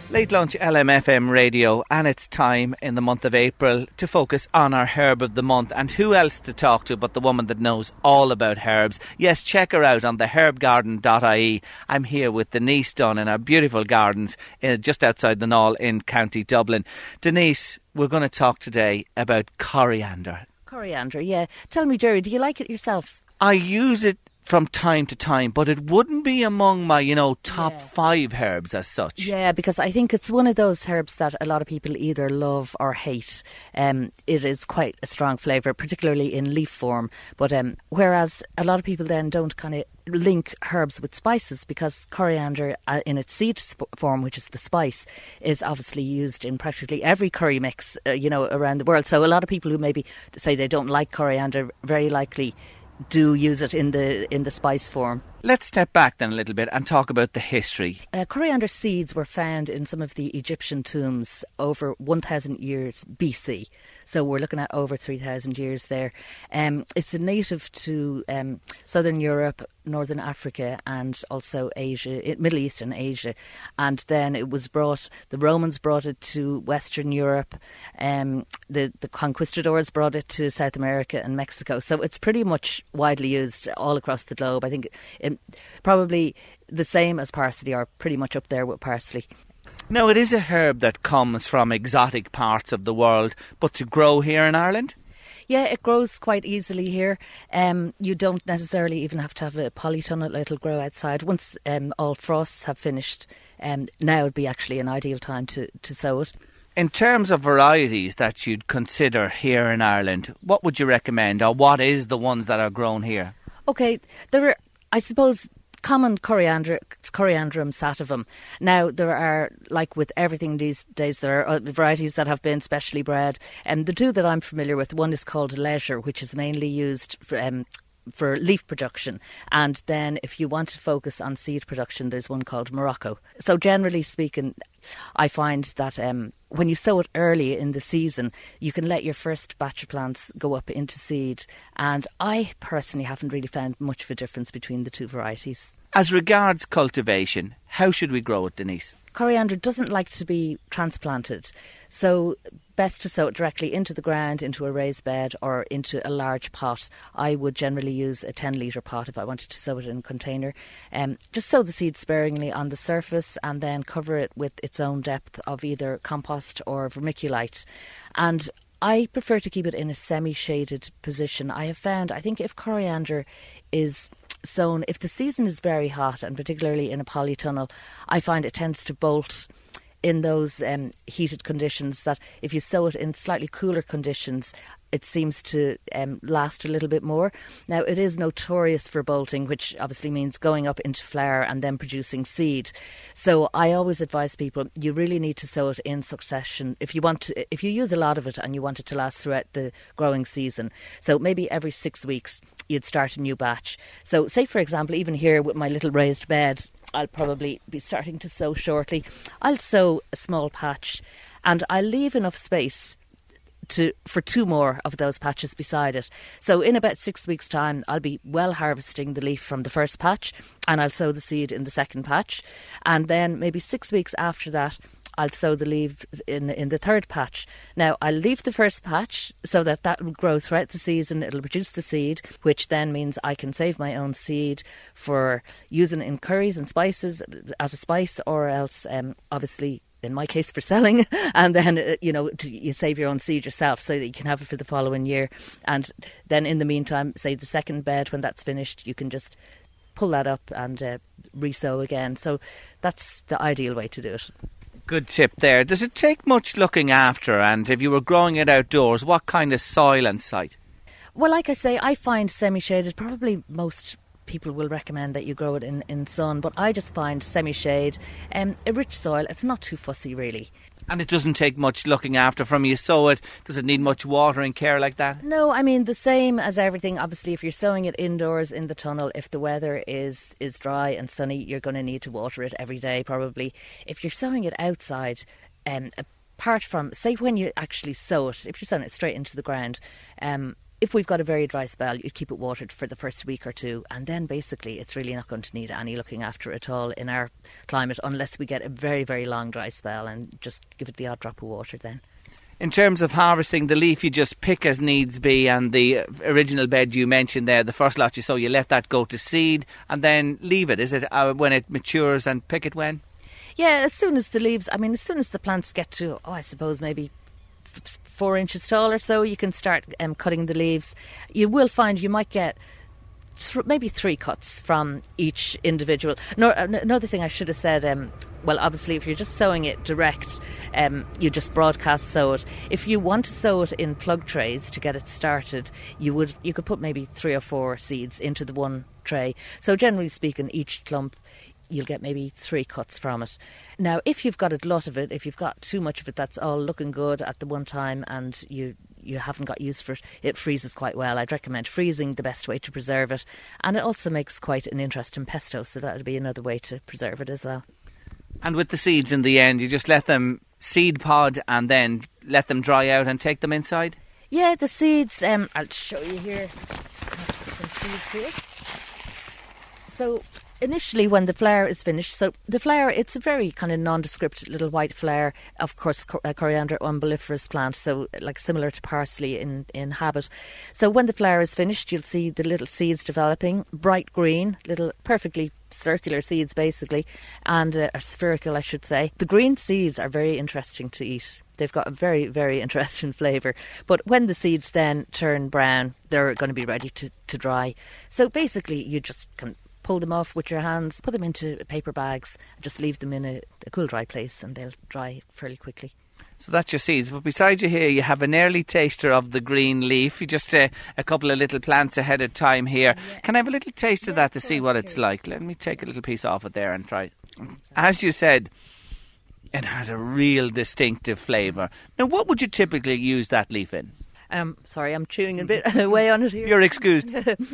Late Lunch LMFM Radio, and it's time in the month of April to focus on our herb of the month. And who else to talk to but the woman that knows all about herbs? Yes, check her out on theherbgarden.ie. I'm here with Denise Dunn in our beautiful gardens just outside the Knoll in County Dublin. Denise, we're going to talk today about coriander. Coriander, yeah. Tell me, Jerry, do you like it yourself? I use it from time to time, but it wouldn't be among my, top 5 herbs as such. Yeah, because I think it's one of those herbs that a lot of people either love or hate. It is quite a strong flavour, particularly in leaf form. But whereas a lot of people then don't kind of link herbs with spices, because coriander in its seed form, which is the spice, is obviously used in practically every curry mix, around the world. So a lot of people who maybe say they don't like coriander very likely do use it in the spice form. Let's step back then a little bit and talk about the history. Coriander seeds were found in some of the Egyptian tombs over 1,000 years BC. So we're looking at over 3,000 years there. It's a native to southern Europe, northern Africa, and also Asia, Middle East and Asia. And then it was the Romans brought it to Western Europe. The conquistadors brought it to South America and Mexico. So it's pretty much widely used all across the globe. I think probably the same as parsley, or pretty much up there with parsley. Now, it is a herb that comes from exotic parts of the world, but to grow here in Ireland? Yeah, it grows quite easily here. You don't necessarily even have to have a polytunnel. It'll grow outside. Once all frosts have finished, now would be actually an ideal time to sow it. In terms of varieties that you'd consider here in Ireland, what would you recommend, or what is the ones that are grown here? Okay, there are, I suppose, common coriander, it's Coriandrum sativum. Now, there are, like with everything these days, there are varieties that have been specially bred. And the two that I'm familiar with, one is called Leisure, which is mainly used for leaf production. And then if you want to focus on seed production, there's one called Morocco. So generally speaking, I find that when you sow it early in the season, you can let your first batch of plants go up into seed. And I personally haven't really found much of a difference between the two varieties. As regards cultivation, how should we grow it, Denise? Coriander doesn't like to be transplanted, so best to sow it directly into the ground, into a raised bed or into a large pot. I would generally use a 10-litre pot if I wanted to sow it in a container. Just sow the seed sparingly on the surface and then cover it with its own depth of either compost or vermiculite. And I prefer to keep it in a semi-shaded position. I have found, I think if coriander is sown, if the season is very hot, and particularly in a polytunnel, I find it tends to bolt in those heated conditions, that if you sow it in slightly cooler conditions, it seems to last a little bit more. Now, it is notorious for bolting, which obviously means going up into flower and then producing seed. So I always advise people, you really need to sow it in succession if you use a lot of it and you want it to last throughout the growing season. So maybe every 6 weeks you'd start a new batch. So say, for example, even here with my little raised bed, I'll probably be starting to sow shortly. I'll sow a small patch and I'll leave enough space for 2 more of those patches beside it. So in about 6 weeks' time, I'll be well harvesting the leaf from the first patch and I'll sow the seed in the second patch. And then maybe 6 weeks after that, I'll sow the leaves in the third patch. Now, I'll leave the first patch so that will grow throughout the season. It'll produce the seed, which then means I can save my own seed for using in curries and spices as a spice, or else, obviously, in my case, for selling. And then, you save your own seed yourself so that you can have it for the following year. And then in the meantime, say the second bed, when that's finished, you can just pull that up and re-sow again. So that's the ideal way to do it. Good tip there. Does it take much looking after? And if you were growing it outdoors, what kind of soil and site? Well, like I say, I find semi-shaded. Probably most people will recommend that you grow it in sun, but I just find semi-shade, a rich soil. It's not too fussy, really. And it doesn't take much looking after from you sow it. Does it need much water and care like that? No, I mean, the same as everything. Obviously, if you're sowing it indoors in the tunnel, if the weather is dry and sunny, you're going to need to water it every day, probably. If you're sowing it outside, apart from, say, when you actually sow it, if you're sowing it straight into the ground, if we've got a very dry spell, you keep it watered for the first week or two, and then basically it's really not going to need any looking after at all in our climate, unless we get a very, very long dry spell, and just give it the odd drop of water then. In terms of harvesting the leaf, you just pick as needs be, and the original bed you mentioned there, the first lot you sow, you let that go to seed and then leave it. Is it when it matures, and pick it when? Yeah, as soon as the plants get to, I suppose maybe 4 inches tall or so, you can start cutting the leaves. You will find you might get maybe 3 cuts from each individual. Another thing I should have said, well, obviously if you're just sowing it direct, you just broadcast sow it. If you want to sow it in plug trays to get it started, you could put maybe 3 or 4 seeds into the one tray. So generally speaking, each clump, you'll get maybe 3 cuts from it. Now, if you've got a glut of it, if you've got too much of it that's all looking good at the one time, and you haven't got use for it, it freezes quite well. I'd recommend freezing, the best way to preserve it. And it also makes quite an interesting pesto, so that would be another way to preserve it as well. And with the seeds in the end, you just let them seed pod and then let them dry out and take them inside? Yeah, the seeds, I'll show you here. Some seeds here. So initially, when the flower is finished, so the flower, it's a very kind of nondescript little white flower, of course, Coriander umbelliferous plant, so like similar to parsley in habit. So when the flower is finished, you'll see the little seeds developing, bright green, little perfectly circular seeds basically, and are spherical, I should say. The green seeds are very interesting to eat. They've got a very, very interesting flavour. But when the seeds then turn brown, they're going to be ready to dry. So basically, you just can pull them off with your hands, put them into paper bags, and just leave them in a cool, dry place, and they'll dry fairly quickly. So that's your seeds. But beside you here, you have an early taster of the green leaf. You just a couple of little plants ahead of time here. Yeah. Can I have a little taste of that to see what it's like? Let me take a little piece off it there and try. As you said, it has a real distinctive flavour. Now, what would you typically use that leaf in? Sorry, I'm chewing a bit away on it here. You're excused.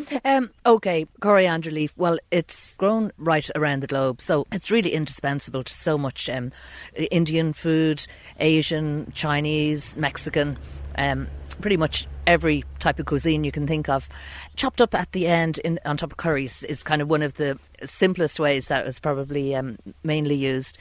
Okay, coriander leaf. Well, it's grown right around the globe, so it's really indispensable to so much Indian food, Asian, Chinese, Mexican, pretty much every type of cuisine you can think of. Chopped up at the end on top of curries is kind of one of the simplest ways that was probably mainly used.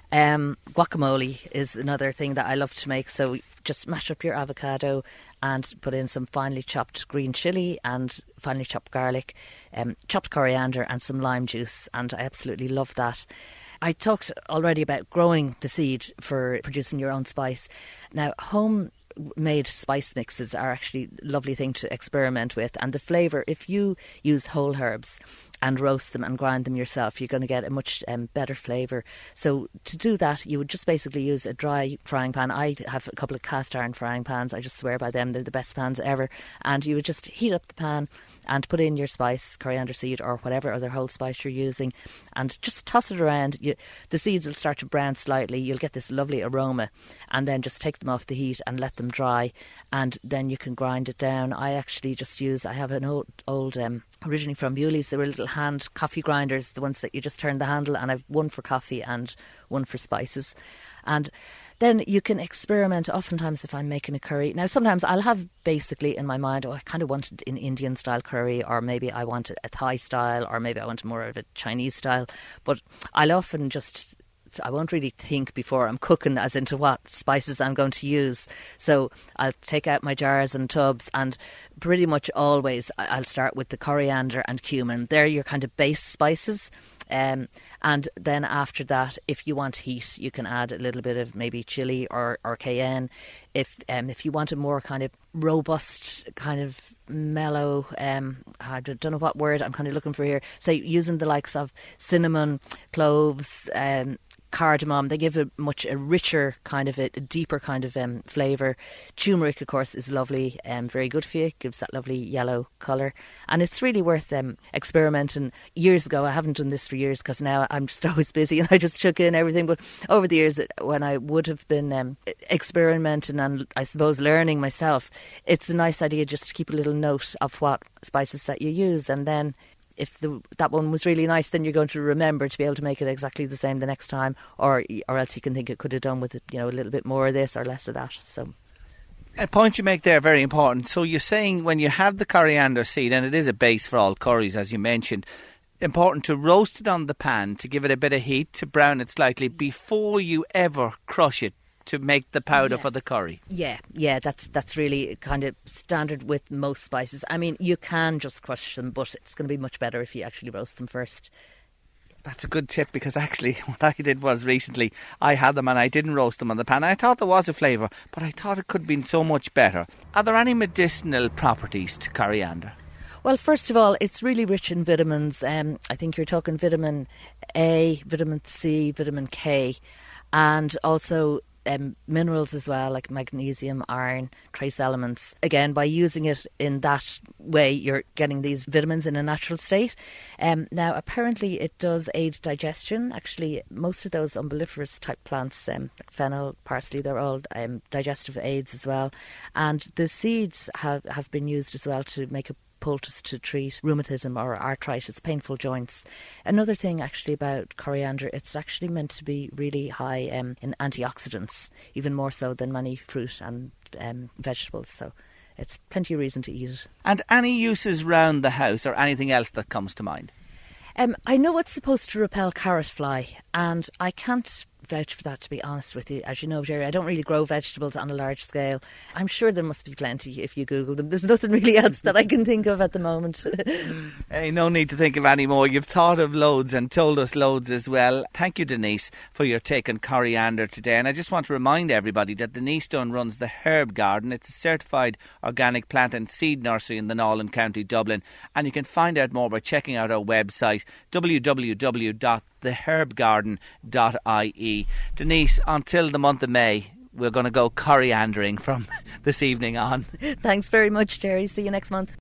Guacamole is another thing that I love to make, so just mash up your avocado and put in some finely chopped green chilli and finely chopped garlic, chopped coriander and some lime juice, and I absolutely love that. I talked already about growing the seed for producing your own spice. Now, homemade spice mixes are actually a lovely thing to experiment with, and the flavour, if you use whole herbs and roast them and grind them yourself, you're going to get a much better flavour. So to do that, you would just basically use a dry frying pan. I have a couple of cast iron frying pans. I just swear by them. They're the best pans ever. And you would just heat up the pan and put in your spice, coriander seed or whatever other whole spice you're using, and just toss it around. The seeds will start to brown slightly. You'll get this lovely aroma, and then just take them off the heat and let them dry, and then you can grind it down. I actually just I have an old originally from Bewley's. They were little hand coffee grinders, the ones that you just turn the handle, and I've one for coffee and one for spices. And then you can experiment. Oftentimes if I'm making a curry, now sometimes I'll have basically in my mind, I kind of want it in Indian style curry, or maybe I want it a Thai style, or maybe I want more of a Chinese style, but I'll often I won't really think before I'm cooking as into what spices I'm going to use. So I'll take out my jars and tubs, and pretty much always I'll start with the coriander and cumin. They're your kind of base spices. And then after that, if you want heat, you can add a little bit of maybe chili or cayenne. If you want a more kind of robust, kind of mellow, I don't know what word I'm kind of looking for here, say using the likes of cinnamon, cloves, cardamom, they give a richer kind of a deeper kind of flavour. Turmeric, of course, is lovely, very good for you. It gives that lovely yellow colour, and it's really worth experimenting. Years ago, I haven't done this for years because now I'm just always busy and I just chuck in everything. But over the years, when I would have been experimenting and I suppose learning myself, it's a nice idea just to keep a little note of what spices that you use, and then if that one was really nice, then you're going to remember to be able to make it exactly the same the next time, or else you can think it could have done with it, a little bit more of this or less of that. So A point you make there very important. So you're saying when you have the coriander seed, and it is a base for all curries, as you mentioned, important to roast it on the pan to give it a bit of heat, to brown it slightly before you ever crush it to make the powder for the curry. Yeah, that's really kind of standard with most spices. I mean, you can just crush them, but it's going to be much better if you actually roast them first. That's a good tip, because actually what I did was recently I had them and I didn't roast them on the pan. I thought there was a flavour, but I thought it could have been so much better. Are there any medicinal properties to coriander? Well, first of all, it's really rich in vitamins. I think you're talking vitamin A, vitamin C, vitamin K, and also minerals as well, like magnesium, iron, trace elements. Again, by using it in that way, you're getting these vitamins in a natural state. Now, apparently it does aid digestion. Actually, most of those umbelliferous type plants, like fennel, parsley, they're all digestive aids as well. And the seeds have been used as well to make a poultice to treat rheumatism or arthritis, painful joints. Another thing actually about coriander, it's actually meant to be really high in antioxidants, even more so than many fruit and vegetables. So it's plenty of reason to eat it. And any uses round the house or anything else that comes to mind? I know it's supposed to repel carrot fly, and I can't vouch for that, to be honest with you. As you know, Jerry, I don't really grow vegetables on a large scale. I'm sure there must be plenty if you Google them. There's nothing really else that I can think of at the moment. Hey, no need to think of any more. You've thought of loads and told us loads as well. Thank you, Denise, for your take on coriander today. And I just want to remind everybody that Denise Dunn runs the Herb Garden. It's a certified organic plant and seed nursery in the Nolan County, Dublin. And you can find out more by checking out our website, www.theherbgarden.ie. Denise, until the month of May, we're going to go coriandering from this evening on. Thanks very much, Jerry. See you next month.